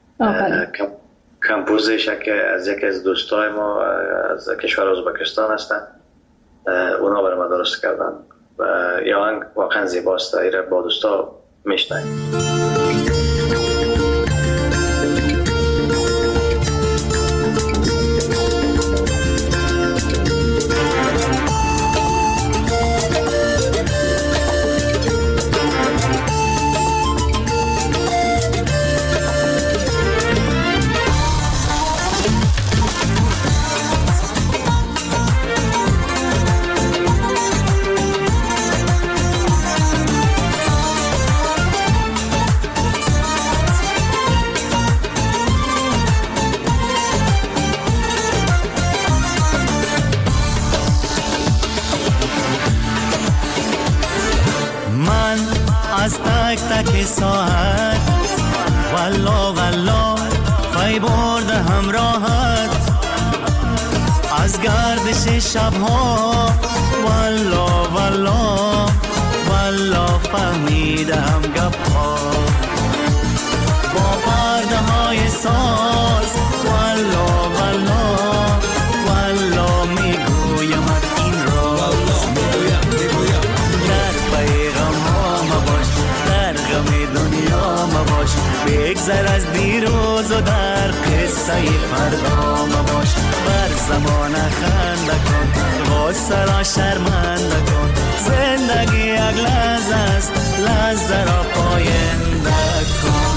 کمپوزش از یکی از دوستای ما از کشور ازبکستان هستن، اونا برای ما درست کردن و یه آهنگ واقعا زیباست. ایره با دوستا میشنیم. از تک تک ساعت والله والله پای برد همراهت، از گردش شبها والله والله والله فهمیدم گپها، با پرده های ساز والله والله والله میگویمت این راز، در پیغام ها مباش، در غم دنیا مباش، بگذر از دیروز و در قصه فردا مباش، بر زمان خنده کن غصه را شرمنده کن، زندگی یک لحظه است لحظه را پاینده کن.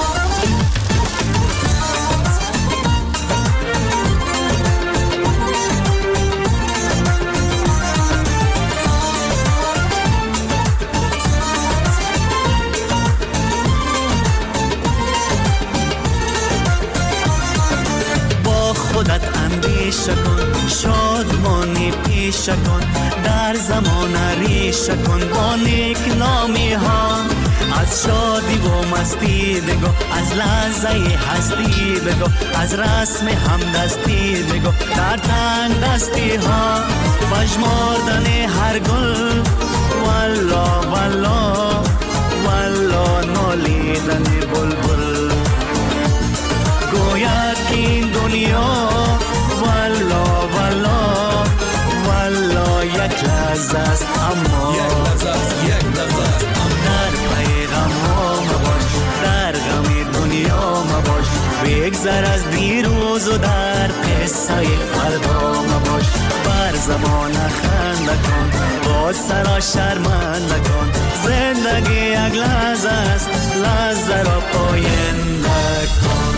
خودت اندیشه کن، شادمانی پیشه کن، در زمان ریشه کن با نیک نامی ها، از شادی و مستی بگو، از لحظه هستی بگو، از رسم همدستی بگو، در تنگ دستی ها بشمردن هر گل والله والله والله نالیدن بلبل، گوید که دنیا. والا والا والا یک لحظه است اما یک لحظه است یک لحظه است در پیغام ها مباش، در غم دنیا مباش، بگذر از دیروز و در قصه فردا مباش. بر زمان خنده کن، با سرا شرمنده کن، زندگی یک لحظه است، لحظه را پاینده کن.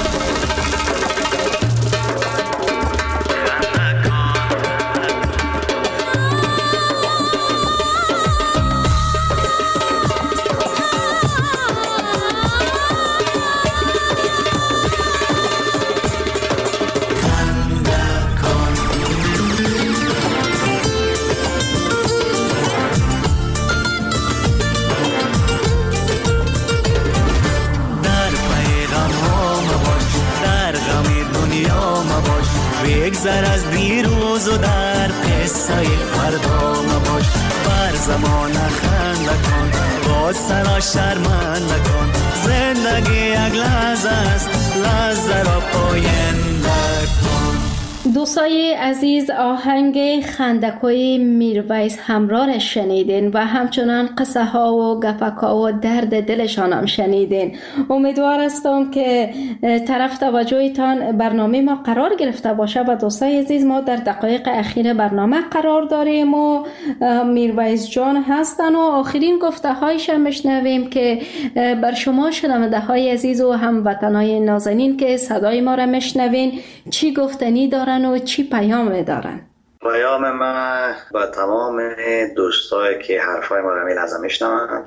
بگذر از دیروز و در قصه فردا مباش. بر زمان خنده کن، با سرا شرمنده کن، زندگی یک لحظه است، لحظه را پاینده کن. دوستای عزیز، آهنگ خندکوی میرویس همراه را شنیدین و همچنان قصه ها و گپک ها و درد دلشان هم شنیدین. امیدوار هستم که طرف توجهتان برنامه ما قرار گرفته باشه. و دوستای عزیز، ما در دقایق اخیر برنامه قرار داریم و میرویس جان هستن و آخرین گفته هایش هم بشنویم که بر شما شنونده های عزیز و هموطنای نازنین که صدای ما را میشنوین چی گفتنی دارن و چی پیام دارن. پیام من با تمام دوستایی که حرفای ما را می لحظه میشنون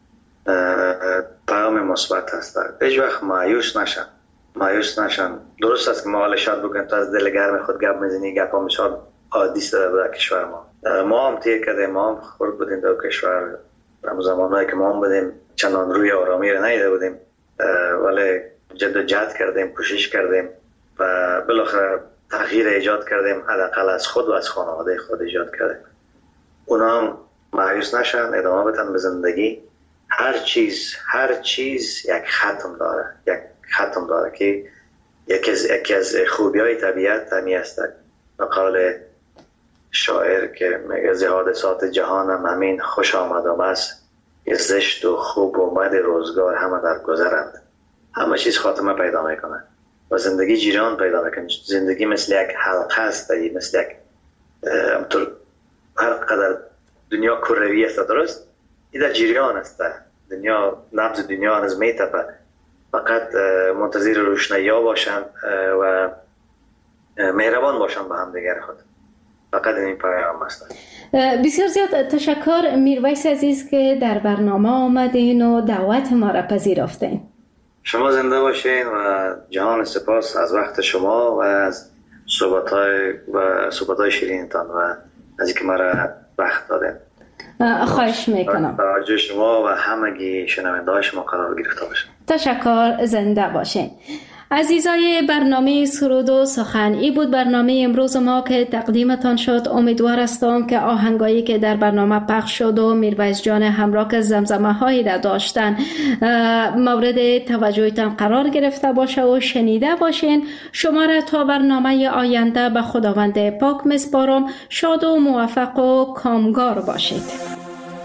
پیام مثبت هست. هیچ وقت مایوس نشن، مایوس نشن. درست است که ما حال شاد بگیم تو از دل گرم خود گپ میزنی، گپ هم شاد عادی سر در کشور ما. ما هم تیر کردیم، ما هم خورد بودیم در کشور. در زمانهایی که ما هم بودیم چندان روی آرامی را نیده بودیم، ولی جد و جهد کردیم، کوشش کردیم و بالاخره تغییر ایجاد کردیم. حداقل از خود و از خانواده خود ایجاد کردیم. اونا هم مایوس نشن، ادامه بدن به زندگی. هر چیز هر چیز یک ختم داره، یک ختم داره که یکی از یکی از خوبی‌های طبیعت همی است. به قول شاعر که میگه ز حادثات جهانم همین خوش آمدم است، یه زشت و خوب و بد روزگار همه در گذرند. همه چیز خاتمه پیدا میکنه و زندگی جریان پیدا میکنه. زندگی مثل یک حلقه است، مثل یک همطور هر قدر دنیا کروی است، درست؟ این در جریان است. دنیا، نبض دنیا هنوز میتپه. فقط منتظر روشنایی ها باشن و مهربان باشن به هم دیگر خود. فقط این پیام است. بسیار زیاد تشکر میرویس عزیز که در برنامه آمدین و دعوت ما را پذیرفتین. شما زنده باشین و جهان سپاس از وقت شما و از صحبت‌های و صحبت‌های شیرینتان و از اینکه ما را وقت دادین. خواهش میکنم. توجه شما و همگی شنونده‌های شما قرار گرفته باشه. تشکر، زنده باشین. عزیزای برنامه سرود و سخن، ای بود برنامه امروز ما که تقدیمتان شد. امیدوار هستم که آهنگایی که در برنامه پخش شد و میرویس جان همراه که زمزمه هایی را داشتن مورد توجهتان قرار گرفته باشه و شنیده باشین. شما را تا برنامه آینده به خداوند پاک میسپارم. شاد و موفق و کامگار باشید.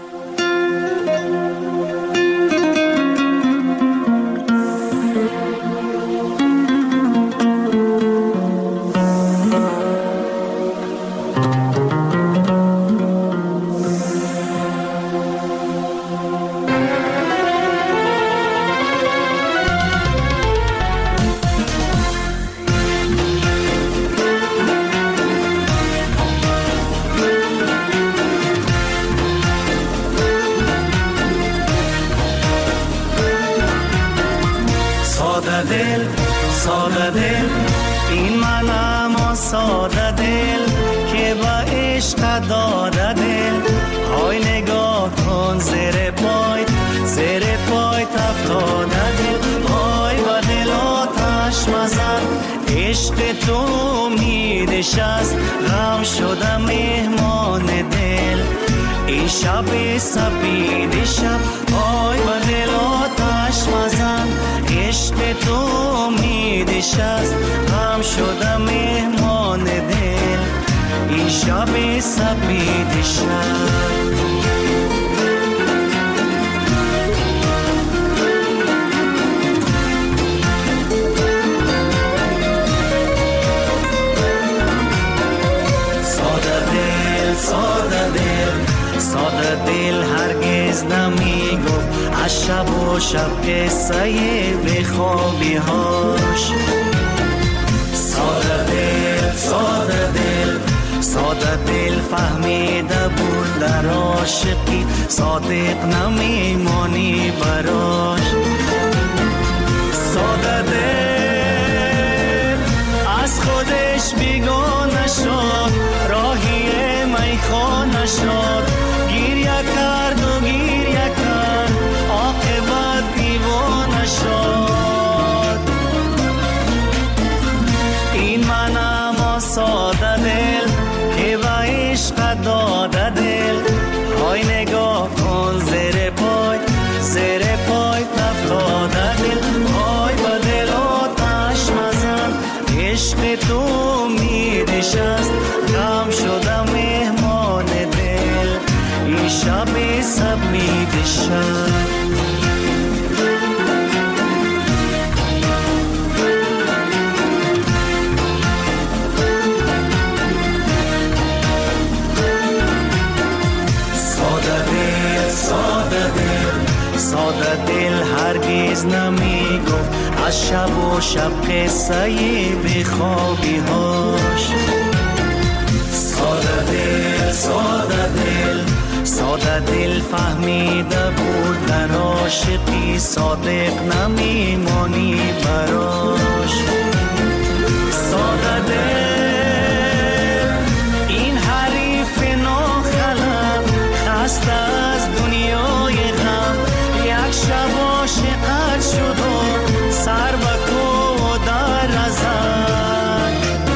ساده دل، این منم و ساده دل که با عشق داده دل. های نگاه کن زیر پای، زیر پای تفتاده دل. های با دل آتش مزن، عشق تو امیدش است. غم شده مهمان دل این شب سپید شب. های با دل آتش مزن، عشق تو امیدش امیدش است، غم شده مهمان دل این شب سپید شب. ساده دل ساده دل هرگز نمی گفت از شب و شب قصه بخوابی هاش. ساده دل ساده دل ساده دل فهمیده بود در عاشقی صادق نمیمانی براش. ساده دل از خودش بیگانه شد، راهی میخانه شد، گریه کرد و گریه کرد عاقبت دیوانه شد. این من اما ساده دل که به عشق داده دل، های نگاه کن زیر پای زیر پای افتاده دل، های به دل آتش مزن عشق تو امیدش است، غم شده مهمان دل این شب سپید شب. ساده دل ساده دل ساده دل هرگز نمی گفت از شب و شب قصه بخوابی هاش. ساده دل ساده دل ساده دل فهمیده بود در عاشقی صادق نمیمانی براش. ساده دل این حریف ناخلم خسته از دنیای غم، یک شب عاشقت شد و سر به کو در ازد.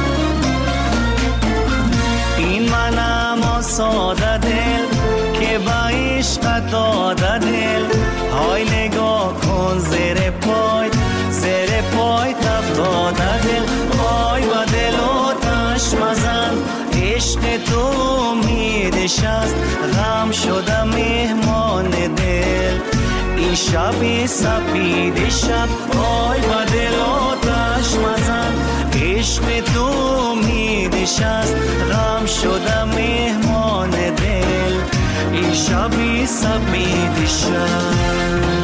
این منم ساده دل که با عشق داده دل، های نگاه کن زیر پای زیر پای افتاده دل، های با دل آتش مزن عشق تو امیدش است، غم شده مهمان دل این شب سپید شب. های با دل آتش مزن عشق تو امیدش است، غم شده مهمان دل این شب سپید شب.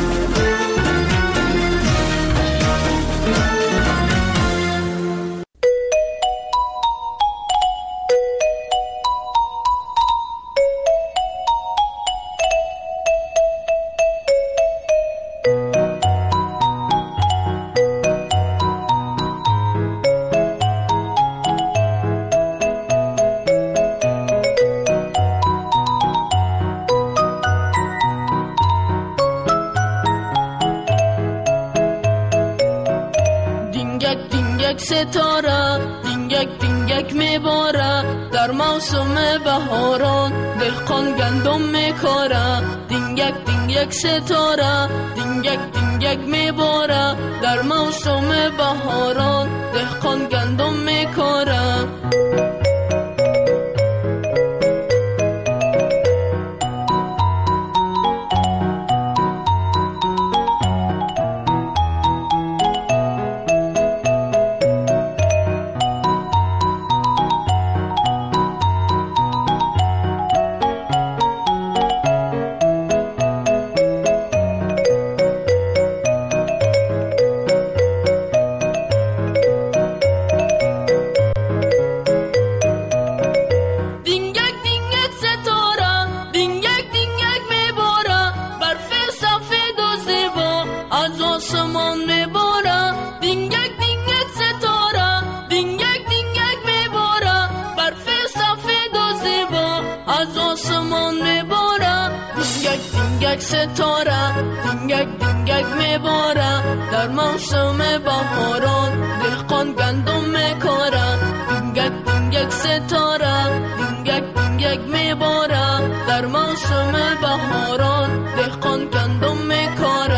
ستاره دینگک دینگک میباره در موسم بهاران، دهقان گندم میکاره. دینگک دینگک ستاره دینگک دینگک میباره در موسم بهاران، دهقان گندم میکاره. ستاره دینگک دینگک میباره در موسم بهاران، دهقان گندم میکاره. دینگک دینگک ستاره دینگک دینگک میباره در موسم بهاران، دهقان گندم میکاره.